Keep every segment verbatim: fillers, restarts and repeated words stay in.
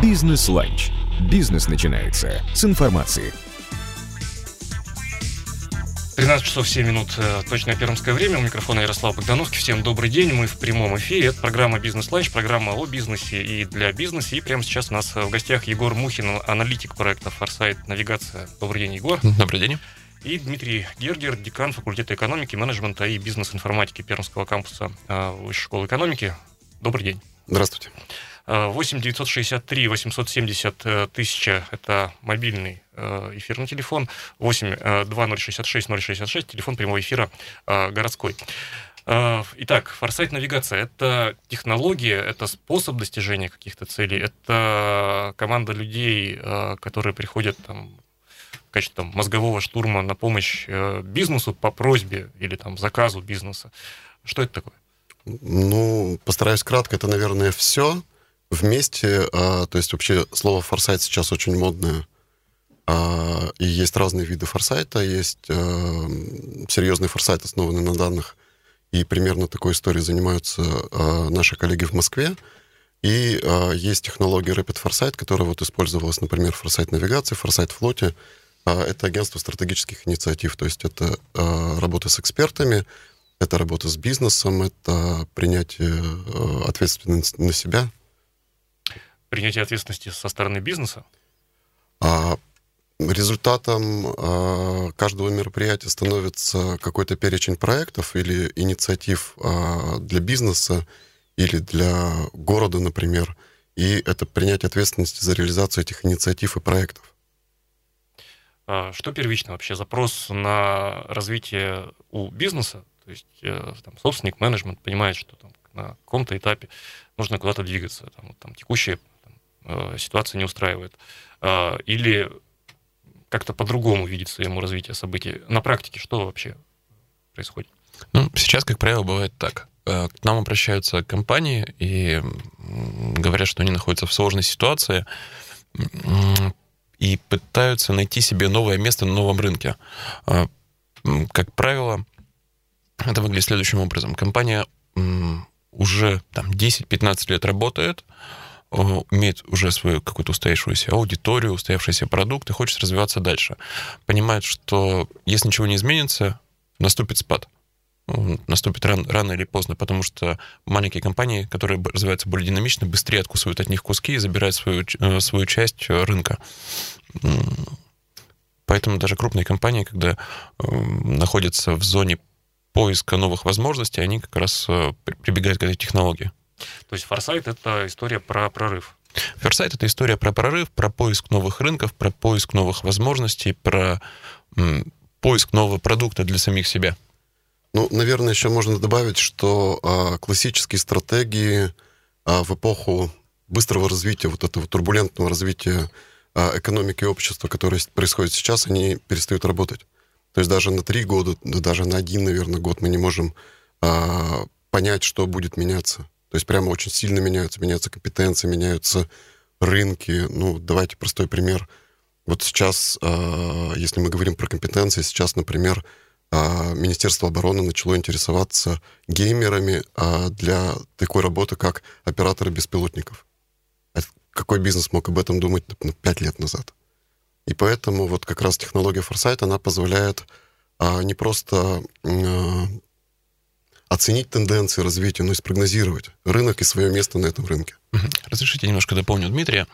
Бизнес-ланч. Бизнес начинается с информации. тринадцать часов семь минут, точное пермское время. У микрофона Ярослав Богдановский. Всем добрый день. Мы в прямом эфире. Это программа «Бизнес-ланч», программа о бизнесе и для бизнеса. И прямо сейчас у нас в гостях Егор Мухин, аналитик проекта «Форсайт Навигация». Добрый день, Егор. Добрый день. И Дмитрий Гергер, декан факультета экономики, менеджмента и бизнес-информатики Пермского кампуса Высшей школы экономики. Добрый день. Здравствуйте. восемь девятьсот шестьдесят три восемьсот семьдесят тысяча – это мобильный эфирный телефон, восемь два ноль шестьдесят шесть ноль шестьдесят шесть, телефон прямого эфира городской. Итак, Форсайт Навигация – это технология, это способ достижения каких-то целей, это команда людей, которые приходят там, в качестве там, мозгового штурма на помощь бизнесу по просьбе или там, заказу бизнеса. Что это такое? Ну, постараюсь кратко, это, наверное, все вместе. А, то есть вообще слово «форсайт» сейчас очень модное. А, и есть разные виды форсайта. Есть а, серьезный форсайт, основанный на данных. И примерно такой историей занимаются а, наши коллеги в Москве. И а, есть технология Rapid Foresight, которая вот использовалась, например, в Форсайт Навигации, Форсайт Флоте. А, это агентство стратегических инициатив. То есть это а, работа с экспертами, это работа с бизнесом, это принятие а, ответственности на себя. Принятие ответственности со стороны бизнеса? А результатом а, каждого мероприятия становится какой-то перечень проектов или инициатив а, для бизнеса или для города, например. И это принятие ответственности за реализацию этих инициатив и проектов. Что первично вообще? Запрос на развитие у бизнеса? То есть там, собственник, менеджмент понимает, что там, на каком-то этапе нужно куда-то двигаться. Там, там, текущая там, ситуация не устраивает. Или как-то по-другому видится ему развитие событий. На практике что вообще происходит? Ну, сейчас, как правило, бывает так. К нам обращаются компании и говорят, что они находятся в сложной ситуации и пытаются найти себе новое место на новом рынке. Как правило, это выглядит следующим образом. Компания уже там, десять-пятнадцать лет работает, имеет уже свою какую-то устоявшуюся аудиторию, устоявшийся продукт и хочет развиваться дальше. Понимает, что если ничего не изменится, наступит спад. Наступит рано, рано или поздно, потому что маленькие компании, которые развиваются более динамично, быстрее откусывают от них куски и забирают свою, свою часть рынка. Поэтому даже крупные компании, когда находятся в зоне поиска новых возможностей, они как раз прибегают к этой технологии. То есть форсайт — это история про прорыв? Форсайт — это история про прорыв, про поиск новых рынков, про поиск новых возможностей, про м, поиск нового продукта для самих себя. Ну, наверное, еще можно добавить, что а, классические стратегии а, в эпоху быстрого развития, вот этого турбулентного развития а, экономики и общества, которое происходит сейчас, они перестают работать. То есть даже на три года, да даже на один, наверное, год мы не можем а, понять, что будет меняться. То есть прямо очень сильно меняются, меняются компетенции, меняются рынки. Ну, давайте простой пример. Вот сейчас, а, если мы говорим про компетенции, сейчас, например, а, Министерство обороны начало интересоваться геймерами а, для такой работы, как операторы беспилотников. Какой бизнес мог об этом думать пять лет назад? И поэтому вот как раз технология Foresight, она позволяет а, не просто а, оценить тенденции развития, но и спрогнозировать рынок и свое место на этом рынке. Разрешите немножко дополню Дмитрия.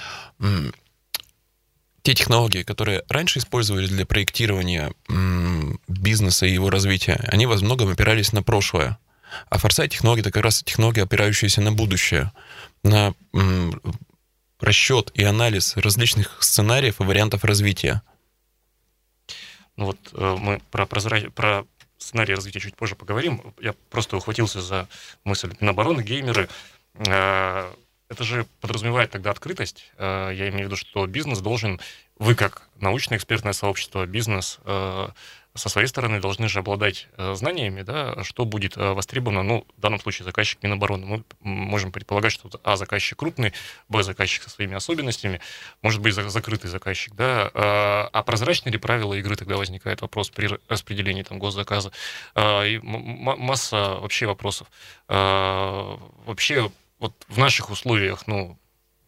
Те технологии, которые раньше использовались для проектирования бизнеса и его развития, они во многом опирались на прошлое. А Foresight-технология — это как раз технология, опирающаяся на будущее, на расчет и анализ различных сценариев и вариантов развития. Ну вот мы про, прозра... про сценарий развития чуть позже поговорим. Я просто ухватился за мысль Минобороны, геймеры. Это же подразумевает тогда открытость. Я имею в виду, что бизнес должен, вы как научно-экспертное сообщество, бизнес со своей стороны должны же обладать знаниями, да, что будет востребовано, ну, в данном случае заказчик Минобороны. Мы можем предполагать, что а, заказчик крупный, б, заказчик со своими особенностями, может быть, закрытый заказчик, да, а прозрачны ли правила игры, тогда возникает вопрос при распределении там госзаказа, и масса вообще вопросов. Вообще, вот в наших условиях, ну,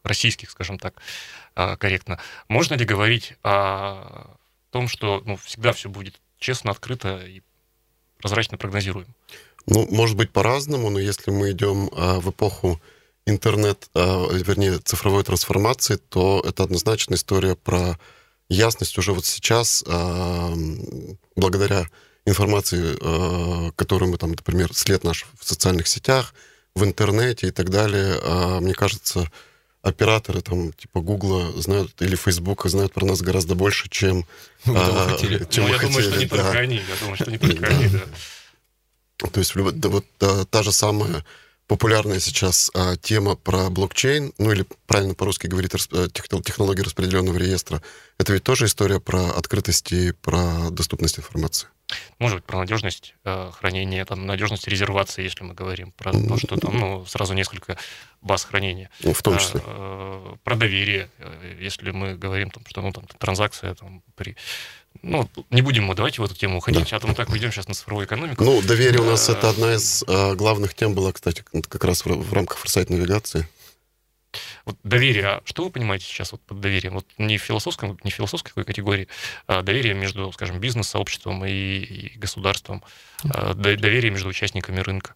российских, скажем так, корректно. Можно ли говорить о том, что ну, всегда все будет честно, открыто и прозрачно прогнозируем? Ну, может быть, по-разному, но если мы идем а, в эпоху интернет, а, вернее, цифровой трансформации, то это однозначно история про ясность уже вот сейчас, а, благодаря информации, а, которую мы там, например, след наш в социальных сетях, в интернете и так далее, а, мне кажется, операторы там типа Гугла знают или Фейсбука знают про нас гораздо больше, чем мы а, хотели. Чем ну, мы я хотели, думаю, что не да. только они. Я думаю, что не только они, да. То есть да, вот та, та же самая популярная сейчас а, тема про блокчейн, ну или правильно по-русски говорить технологии распределенного реестра, это ведь тоже история про открытость и про доступность информации. Может быть, про надежность э, хранения, там, надежность резервации, если мы говорим про то, что там ну, сразу несколько баз хранения. Ну, в том числе. Э, про доверие, э, если мы говорим, там, что ну, там, транзакция там, при... Ну, не будем мы, давайте в эту тему уходить, да. А то мы так уйдем сейчас на цифровую экономику. Ну, доверие у нас это одна из а, главных тем была, кстати, как раз в, в рамках форсайт-навигации. Вот доверие, а что вы понимаете сейчас вот под доверием? Вот не в философском, не в философской категории, а доверие между, скажем, бизнес-сообществом и, и государством, а доверие между участниками рынка.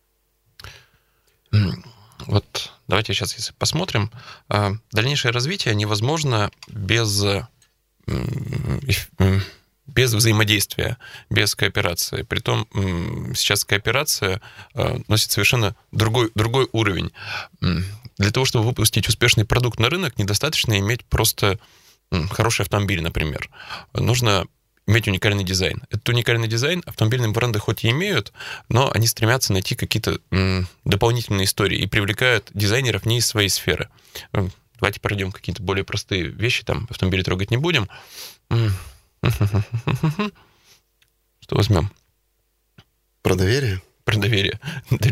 Вот давайте сейчас, если посмотрим, дальнейшее развитие невозможно без, без взаимодействия, без кооперации. Притом сейчас кооперация носит совершенно другой, другой уровень. Для того, чтобы выпустить успешный продукт на рынок, недостаточно иметь просто хороший автомобиль, например. Нужно иметь уникальный дизайн. Этот уникальный дизайн автомобильные бренды хоть и имеют, но они стремятся найти какие-то дополнительные истории и привлекают дизайнеров не из своей сферы. Давайте пройдем какие-то более простые вещи, там автомобили трогать не будем. Что возьмем? Про доверие? Про доверие.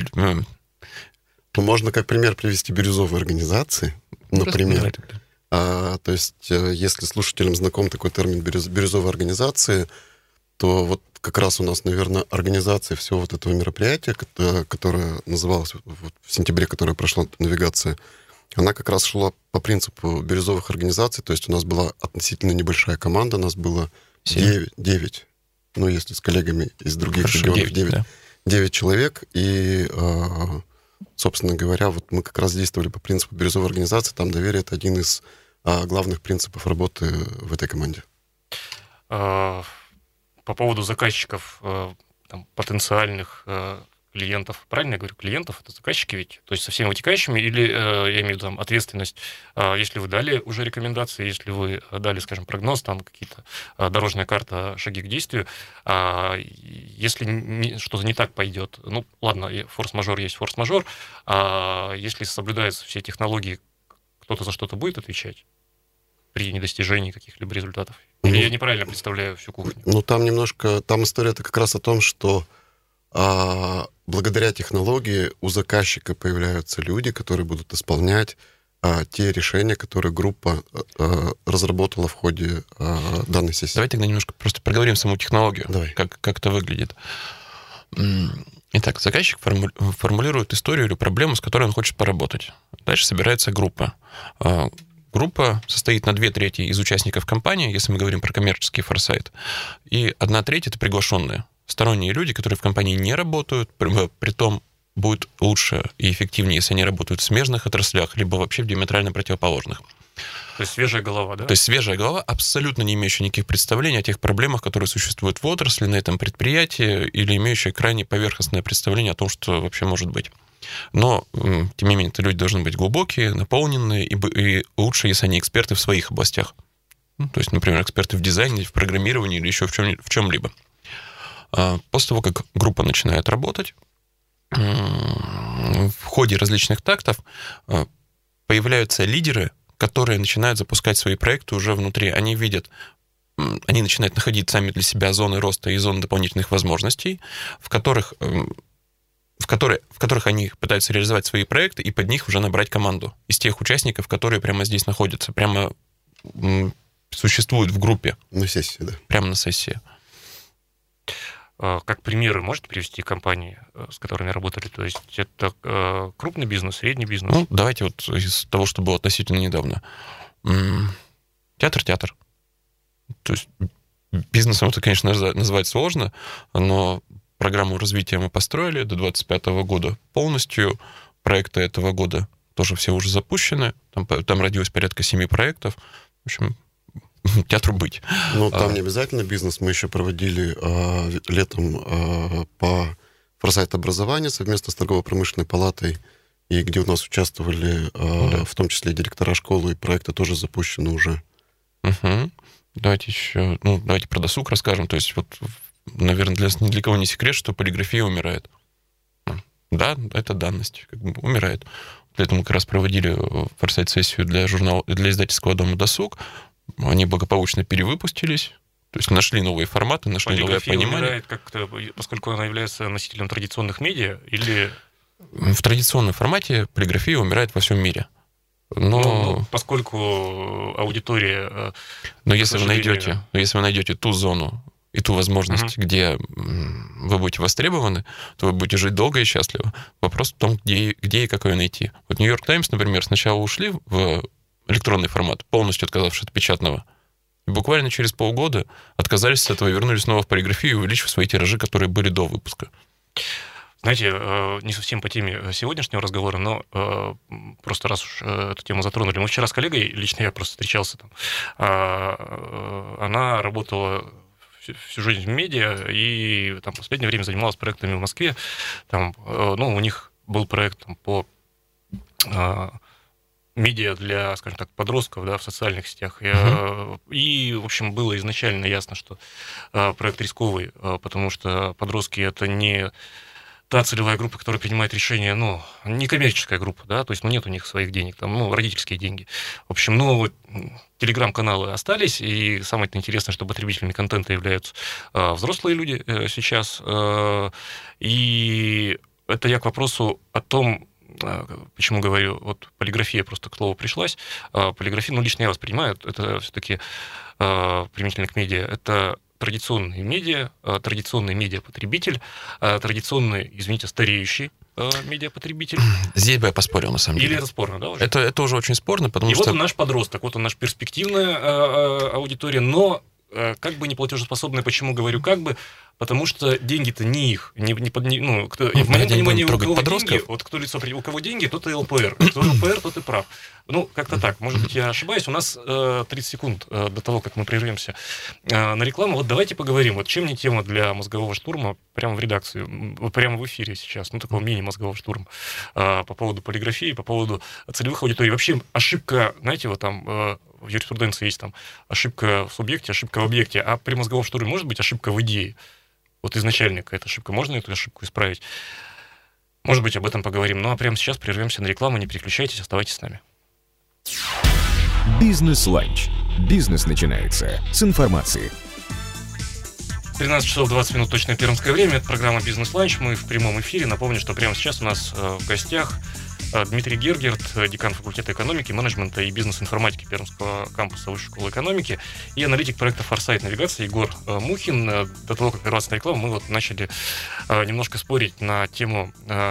Можно как пример привести бирюзовые организации, например. А, то есть, если слушателям знаком такой термин бирюз, бирюзовые организации, то вот как раз у нас, наверное, организация всего вот этого мероприятия, которое называлось вот в сентябре, которое прошла навигация, она как раз шла по принципу бирюзовых организаций, то есть у нас была относительно небольшая команда, у нас было девять, девять, ну, если с коллегами из других Хорошо, регионов, девять, да. девять человек, и... Собственно говоря, вот мы как раз действовали по принципу бирюзовой организации, там доверие — это один из а, главных принципов работы в этой команде. По поводу заказчиков, там, потенциальных клиентов, правильно я говорю, клиентов, это заказчики ведь, то есть со всеми вытекающими, или, я имею в виду, там, ответственность, если вы дали уже рекомендации, если вы дали, скажем, прогноз, там, какие-то дорожная карта, шаги к действию, если не, что-то не так пойдет, ну, ладно, форс-мажор есть форс-мажор, а если соблюдаются все технологии, кто-то за что-то будет отвечать при недостижении каких-либо результатов? Или ну, я неправильно представляю всю кухню? Ну, там немножко, там история-то как раз о том, что а, благодаря технологии у заказчика появляются люди, которые будут исполнять а, те решения, которые группа а, разработала в ходе а, данной сессии. Давайте тогда немножко просто проговорим саму технологию, Давай. Как, как это выглядит. Итак, заказчик форму, формулирует историю или проблему, с которой он хочет поработать. Дальше собирается группа. Группа состоит на две трети из участников компании, если мы говорим про коммерческий форсайт, и одна треть — это приглашенные. Сторонние люди, которые в компании не работают, притом будет лучше и эффективнее, если они работают в смежных отраслях, либо вообще в диаметрально противоположных. То есть свежая голова, да? То есть свежая голова, абсолютно не имеющая никаких представлений о тех проблемах, которые существуют в отрасли, на этом предприятии, или имеющая крайне поверхностное представление о том, что вообще может быть. Но, тем не менее, это люди должны быть глубокие, наполненные, и, и лучше, если они эксперты в своих областях. Ну, то есть, например, эксперты в дизайне, в программировании или еще в, чем, в чем-либо. После того, как группа начинает работать, в ходе различных тактов появляются лидеры, которые начинают запускать свои проекты уже внутри. Они видят, они начинают находить сами для себя зоны роста и зоны дополнительных возможностей, в которых, в, которые, в которых они пытаются реализовать свои проекты и под них уже набрать команду из тех участников, которые прямо здесь находятся, прямо существуют в группе. На сессии, да. Прямо на сессии. как примеры можете привести компании, с которыми работали? То есть это крупный бизнес, средний бизнес? Ну, давайте вот из того, что было относительно недавно. Театр-театр. То есть бизнесом это, конечно, назвать сложно, но программу развития мы построили до двадцать пятого года полностью. Проекты этого года тоже все уже запущены. Там, там родилось порядка семи проектов. В общем, театру быть. Ну, там а, не обязательно бизнес. Мы еще проводили а, летом а, по форсайт-образованию совместно с торгово-промышленной палатой, и где у нас участвовали а, да. в том числе и директора школы, и проекты тоже запущены уже. Угу. Давайте еще, ну, давайте про досуг расскажем. То есть, вот, наверное, для, ни для кого не секрет, что полиграфия умирает. Да, это данность, как бы умирает. Поэтому мы как раз проводили форсайт-сессию для журнала, для издательского дома «Досуг». Они благополучно перевыпустились, то есть нашли новые форматы, нашли новое понимание. Умирает как-то, поскольку она является носителем традиционных медиа, или... В традиционном формате полиграфия умирает во всем мире. Но... Ну, поскольку аудитория... Но если вы, найдете, если вы найдете ту зону и ту возможность, uh-huh. где вы будете востребованы, то вы будете жить долго и счастливо. Вопрос в том, где, где и как ее найти. Вот «Нью-Йорк Таймс», например, сначала ушли в электронный формат, полностью отказавшись от печатного. И буквально через полгода отказались от этого и вернулись снова в полиграфию, увеличив свои тиражи, которые были до выпуска. Знаете, не совсем по теме сегодняшнего разговора, но просто раз уж эту тему затронули. Мы вчера с коллегой, лично я просто встречался там, она работала всю жизнь в медиа и там, в последнее время занималась проектами в Москве. Там, ну, у них был проект там, по медиа для, скажем так, подростков, да, в социальных сетях. Uh-huh. И, в общем, было изначально ясно, что проект рисковый, потому что подростки — это не та целевая группа, которая принимает решения, ну, не коммерческая группа, да, то есть, ну, нет у них своих денег, там, ну, родительские деньги. В общем, ну, телеграм-каналы остались, и самое интересное, что потребителями контента являются э, взрослые люди э, сейчас. Э, и это я к вопросу о том, э, почему говорю, вот полиграфия просто к слову пришлась. Э, полиграфия, ну, лично я воспринимаю, это все-таки э, применительно к медиа, это традиционные медиа, традиционный медиапотребитель, традиционный, извините, стареющий медиапотребитель. Здесь бы я поспорил, на самом деле. Или это спорно, да? Уже? Это, это уже очень спорно, потому И что... вот он наш подросток, вот он наш перспективная аудитория, но как бы не платежеспособная. Почему говорю как бы? Потому что деньги-то не их. Не, не, не, ну, кто, ну, в моем понимании, у кого деньги, вот кто лицо, у кого деньги, тот и ЛПР. Кто ЛПР, тот и прав. Ну, как-то так. Может быть, я ошибаюсь. У нас э, тридцать секунд э, до того, как мы прервемся э, на рекламу. Вот давайте поговорим. Вот чем не тема для мозгового штурма прямо в редакции, вот прямо в эфире сейчас, ну, такого мини-мозгового штурма э, по поводу полиграфии, по поводу целевых аудиторий. Вообще ошибка, знаете, вот там э, в юриспруденции есть там ошибка в субъекте, ошибка в объекте, а при мозговом штурме может быть ошибка в идее. Вот изначально какая-то ошибка. Можно эту ошибку исправить? Может быть, об этом поговорим. Ну, а прямо сейчас прервемся на рекламу. Не переключайтесь, оставайтесь с нами. Бизнес-ланч. Бизнес начинается с информации. тринадцать часов двадцать минут точное пермское время. Это программа «Бизнес-ланч». Мы в прямом эфире. Напомню, что прямо сейчас у нас в гостях Дмитрий Гергерт, декан факультета экономики, менеджмента и бизнес-информатики Пермского кампуса Высшей школы экономики, и аналитик проекта «Форсайт навигация» Егор Мухин. До того, как прерваться на рекламу, мы вот начали немножко спорить на тему...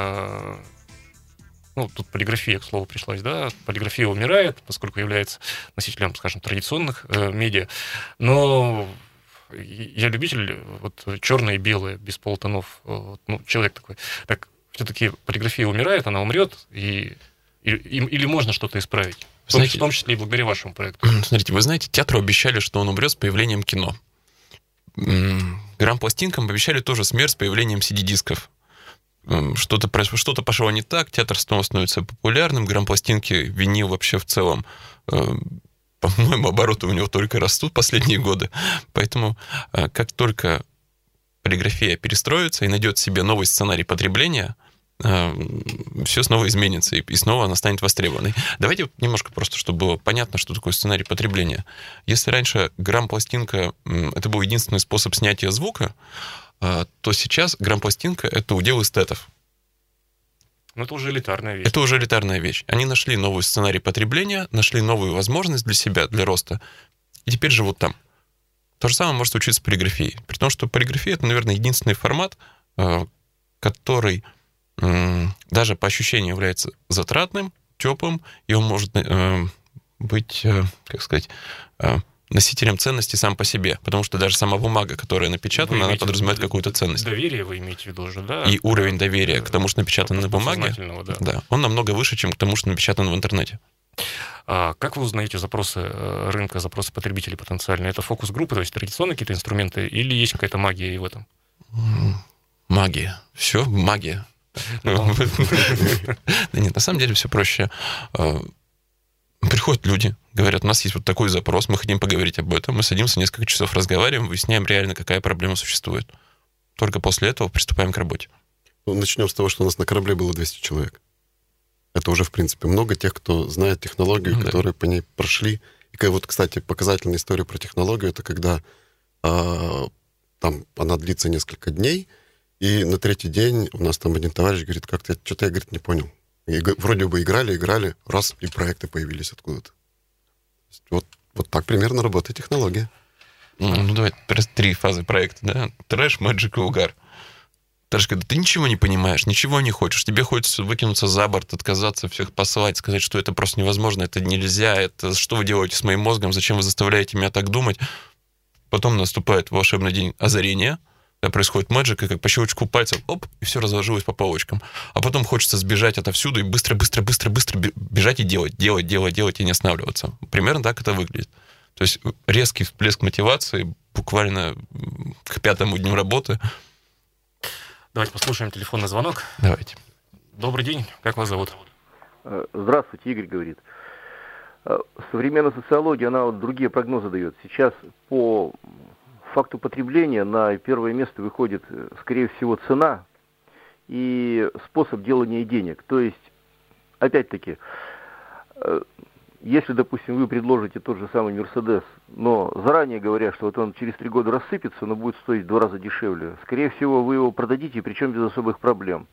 Ну, тут полиграфия, к слову, пришлась, да, полиграфия умирает, поскольку является носителем, скажем, традиционных э, медиа, но я любитель вот черное и белое, без полутонов, вот, ну, человек такой. Так, все-таки полиграфия умирает, она умрет, и, и, или можно что-то исправить, в том, знаете, в том числе и благодаря вашему проекту. Смотрите, вы знаете, театру обещали, что он умрет с появлением кино. Грампластинкам обещали тоже смерть с появлением си ди-дисков. Что-то, что-то пошло не так, театр снова становится популярным, грампластинки, винил вообще в целом, по-моему, обороты у него только растут последние годы. Поэтому как только полиграфия перестроится и найдет себе новый сценарий потребления, все снова изменится, и снова она станет востребованной. Давайте немножко просто, чтобы было понятно, что такое сценарий потребления. Если раньше грампластинка — это был единственный способ снятия звука, то сейчас грампластинка — это удел эстетов. Но это уже элитарная вещь. Это уже элитарная вещь. Они нашли новый сценарий потребления, нашли новую возможность для себя, для роста, и теперь живут там. То же самое может случиться с полиграфией. При том, что полиграфия — это, наверное, единственный формат, который даже по ощущению является затратным, теплым, и он может быть, как сказать, носителем ценности сам по себе, потому что даже сама бумага, которая напечатана, она подразумевает какую-то ценность. Доверие вы имеете в виду уже, да? И уровень доверия к тому, что напечатано на бумаге, да. Да, он намного выше, чем к тому, что напечатано в интернете. А как вы узнаете запросы рынка, запросы потребителей потенциальные? Это фокус-группы, то есть традиционные какие-то инструменты, или есть какая-то магия и в этом? Магия. Все, магия. Да нет, на самом деле все проще. Приходят люди, говорят, у нас есть вот такой запрос, мы хотим поговорить об этом, мы садимся, несколько часов разговариваем, выясняем реально, какая проблема существует. Только после этого приступаем к работе. Ну, начнем с того, что у нас на корабле было двести человек. Это уже, в принципе, много тех, кто знает технологию, да. которые по ней прошли. И вот, кстати, показательная история про технологию, это когда а, там она длится несколько дней, и на третий день у нас там один товарищ говорит, как-то что-то я, говорит, не понял. И вроде бы играли, играли, раз, и проекты появились откуда-то. Вот, вот так примерно работает технология. Ну, ну давай, три фазы проекта, да? Трэш, мэджик и угар. Трэш, когда ты ничего не понимаешь, ничего не хочешь, тебе хочется выкинуться за борт, отказаться, всех посылать, сказать, что это просто невозможно, это нельзя, это что вы делаете с моим мозгом, зачем вы заставляете меня так думать? Потом наступает волшебный день озарения, когда происходит мэджик, и как по щелчку пальцев, оп, и все разложилось по полочкам. А потом хочется сбежать отовсюду и быстро-быстро-быстро-быстро бежать и делать, делать, делать, делать и не останавливаться. Примерно так это выглядит. То есть резкий всплеск мотивации буквально к пятому дню работы. Давайте послушаем телефонный звонок. Давайте. Добрый день, как вас зовут? Здравствуйте, Игорь говорит. Современная социология, она вот другие прогнозы дает. Сейчас по факту потребления на первое место выходит, скорее всего, цена и способ делания денег. То есть, опять-таки, если, допустим, вы предложите тот же самый Мерседес, но заранее говоря, что вот он через три года рассыпется, но будет стоить в два раза дешевле, скорее всего, вы его продадите, причем без особых проблем.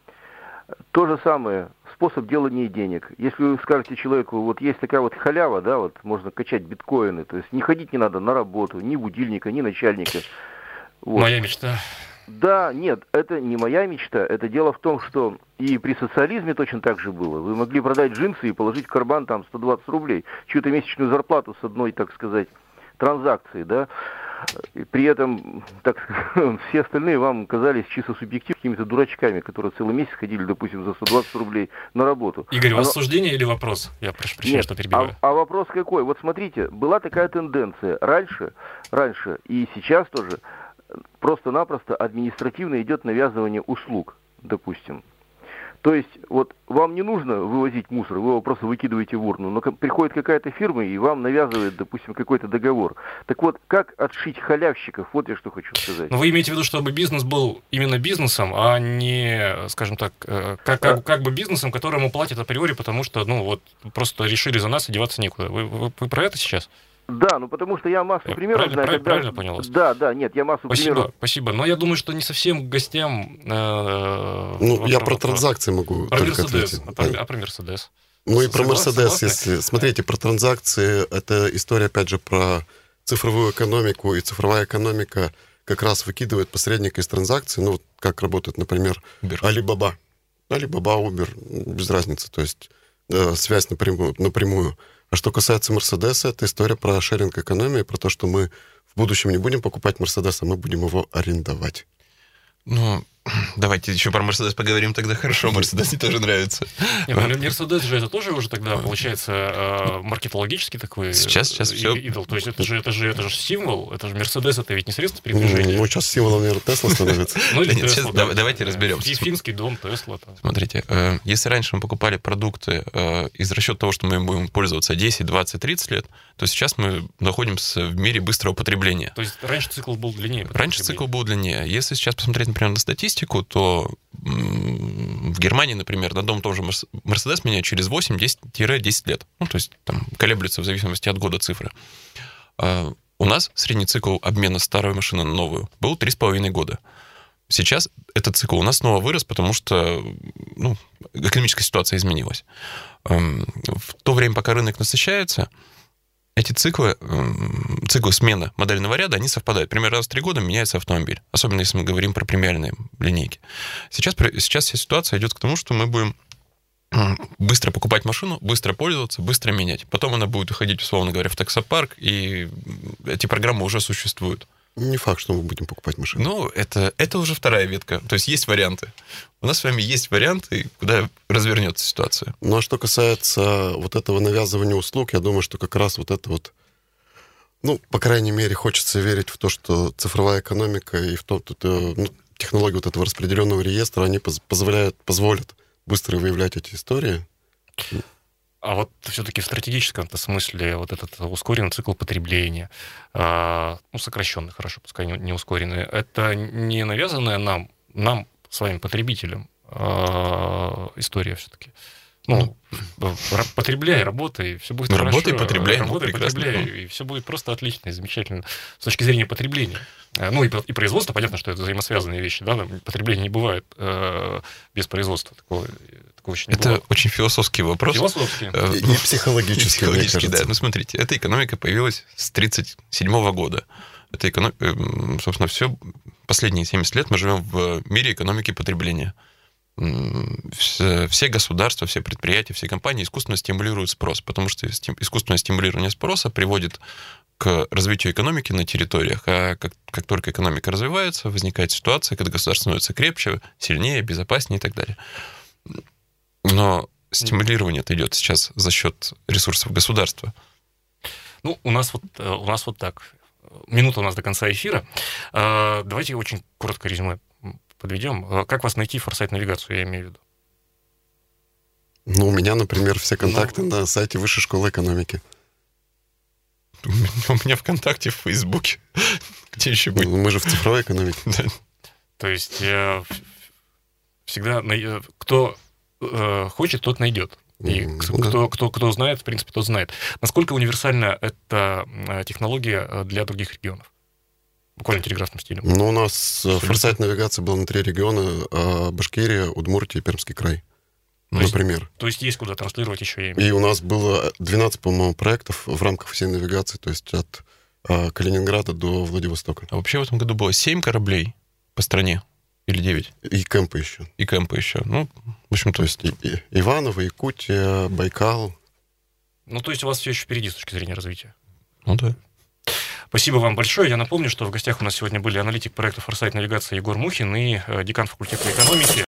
То же самое, способ делания денег. Если вы скажете человеку, вот есть такая вот халява, да, вот можно качать биткоины, то есть не ходить не надо на работу, ни будильника, ни начальника. Вот. Моя мечта. Да, нет, это не моя мечта. Это дело в том, что и при социализме точно так же было. Вы могли продать джинсы и положить в карман там сто двадцать рублей, чью-то месячную зарплату с одной, так сказать, транзакции, да. И при этом, так сказать, все остальные вам казались чисто субъективно какими-то дурачками, которые целый месяц ходили, допустим, за сто двадцать рублей на работу. Игорь, у вас Оно... суждение или вопрос? Я прошу прощения, Нет, что перебиваю. А, а вопрос какой? Вот смотрите, была такая тенденция раньше, раньше и сейчас тоже. Просто-напросто административно идет навязывание услуг, допустим. То есть, вот вам не нужно вывозить мусор, вы его просто выкидываете в урну, но приходит какая-то фирма и вам навязывает, допустим, какой-то договор. Так вот, как отшить халявщиков? Вот я что хочу сказать. Но вы имеете в виду, чтобы бизнес был именно бизнесом, а не, скажем так, как, как, как бы бизнесом, которому платят априори, потому что, ну, вот, просто решили за нас, и деваться некуда. Вы, вы, вы про это сейчас? Да, ну потому что я массу примеров правильно, знаю. Правильно, когда... правильно понял вас. Да, да, нет, я массу спасибо, примеров. Спасибо, но я думаю, что не совсем гостям... Э, ну, я про транзакции могу про только Мерседес, ответить. А про, а про Мерседес? Ну и про Согласны? Мерседес, если... Смотрите, про транзакции, это история, опять же, про цифровую экономику, и цифровая экономика как раз выкидывает посредника из транзакций, ну, как работает, например, Alibaba. Alibaba, Uber, без разницы, то есть э, связь напрямую, напрямую. А что касается Мерседеса, это история про шеринг экономии, про то, что мы в будущем не будем покупать Мерседес, а мы будем его арендовать. Ну, давайте еще про Мерседес поговорим тогда. Хорошо, Мерседес мне тоже нравится. Мерседес же это тоже уже тогда, получается, маркетологический такой сейчас, сейчас все... идол. То есть это же, это, же, это же символ, это же Мерседес, это ведь не средство передвижения. Ну, сейчас символом, наверное, Тесла становится. Ну, или Тесла, да. Давайте разберемся. Финский дом Тесла. Смотрите, если раньше мы покупали продукты из расчета того, что мы им будем пользоваться десять, двадцать, тридцать лет, то сейчас мы находимся в мире быстрого потребления. То есть раньше цикл был длиннее? Раньше цикл был длиннее. Если сейчас посмотреть, например, на статистику, то в Германии, например, на одном и том же Мерседес меняют через восемь-десять лет. Ну, то есть там колеблется в зависимости от года цифры. А у нас средний цикл обмена старой машины на новую был три с половиной года. Сейчас этот цикл у нас снова вырос, потому что ну, экономическая ситуация изменилась. В то время, пока рынок насыщается, эти циклы, циклы смены модельного ряда, они совпадают. Примерно раз в три года меняется автомобиль. Особенно, если мы говорим про премиальные линейки. Сейчас, сейчас вся ситуация идет к тому, что мы будем быстро покупать машину, быстро пользоваться, быстро менять. Потом она будет уходить, условно говоря, в таксопарк, и эти программы уже существуют. Не факт, что мы будем покупать машину. Ну, это, это уже вторая ветка. То есть есть варианты. У нас с вами есть варианты, куда развернется ситуация. Ну, а что касается вот этого навязывания услуг, я думаю, что как раз вот это вот, ну, по крайней мере, хочется верить в то, что цифровая экономика и в то, что ну, технологии вот этого распределенного реестра, они позволяют, позволят быстро выявлять эти истории. А вот все-таки в стратегическом-то смысле вот этот ускоренный цикл потребления, э, ну, сокращенный, хорошо, пускай не, не ускоренный, это не навязанная нам, нам с вами, потребителям, э, история все-таки. Ну, потребляй, работай, все будет работай, хорошо. Потребляй, работай, потребляй, и все будет просто отлично и замечательно с точки зрения потребления. Ну, и, и производство, понятно, что это взаимосвязанные вещи, да, потребление не бывает э, без производства, такого, такого еще не это бывает. Очень философский вопрос. Философский. И, и психологический, и психологический, да. Ну, смотрите, эта экономика появилась с тридцать седьмого года. Это экономика, собственно, все, последние семьдесят лет мы живем в мире экономики потребления. Все, все государства, все предприятия, все компании искусственно стимулируют спрос, потому что искусственное стимулирование спроса приводит к развитию экономики на территориях. А как, как только экономика развивается, возникает ситуация, когда государство становится крепче, сильнее, безопаснее и так далее. Но стимулирование это идет сейчас за счет ресурсов государства. Ну, у нас вот, у нас вот так. Минута у нас до конца эфира. Давайте очень коротко резюме подведем. Как вас найти, форсайт-навигацию, я имею в виду? Ну, у меня, например, все контакты ну... на сайте Высшей школы экономики. У меня, у меня ВКонтакте, в Фейсбуке. Где еще будет? Ну, мы же в цифровой экономике. То есть всегда кто хочет, тот найдет. И кто, кто, кто знает, в принципе, тот знает. Насколько универсальна эта технология для других регионов? Буквально телеграфным стилем. Ну, у нас форсайт-навигация была на три региона: Башкирия, Удмуртия и Пермский край. То например. Есть, то есть есть куда транслировать еще, я имею в виду. И виду. у нас было двенадцать, по-моему, проектов в рамках всей навигации, то есть от а, Калининграда до Владивостока. А вообще в этом году было семь кораблей по стране? Или девять? И кемпы еще. И кемпы еще. Ну, в общем, то есть и, и, Иваново, Якутия, Байкал. Ну, то есть у вас все еще впереди с точки зрения развития. Ну, да. Спасибо вам большое. Я напомню, что в гостях у нас сегодня были аналитик проекта «Форсайт Навигация» Егор Мухин и декан факультета экономики